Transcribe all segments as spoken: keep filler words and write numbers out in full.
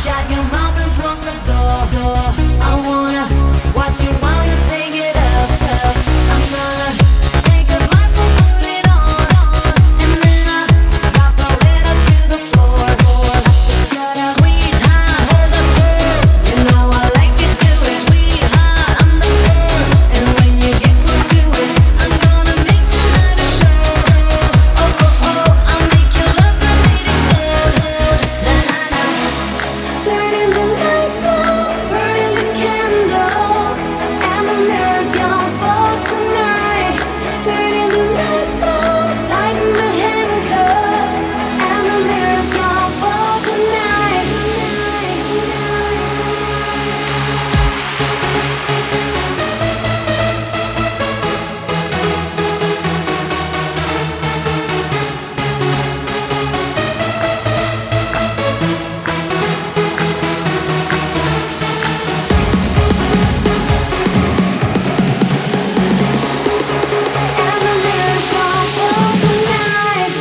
Shut your mouth and close the door, door. I wanna watch you while you take it up, up. I'm gonna take a blindfold, put it on, on, and then I drop a letter to the floor, floor. I said, shut up, sweetheart, hold the phone. You know I like it to it, sweetheart. I'm the boss, and when you get close to it, I'm gonna make tonight a show. Oh, oh, oh, I'll make your love the night explode. Na na na. Turning the lights on, burning the candles, and the mirror's gone for tonight. Turning the lights on, tighten the handcuffs, and the mirror's gone for tonight. And the mirror's gone for tonight.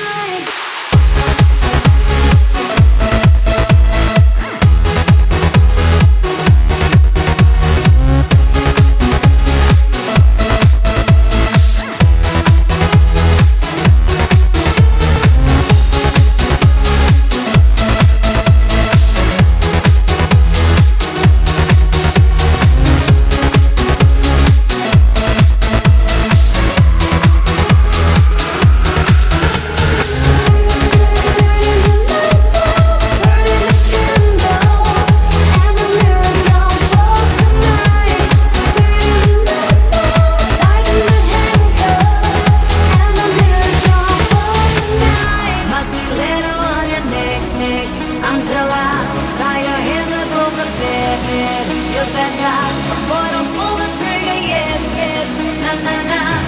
Turning the lights on, burning the candles, and the mirror's gone for tonight. Turning the lights on, tighten the handcuffs, and the mirror's gone for tonight. My stiletto on your neck, neck, until I tie your hands above the bed. You better, boy, don't pull the trigger yet, yet. Na na na.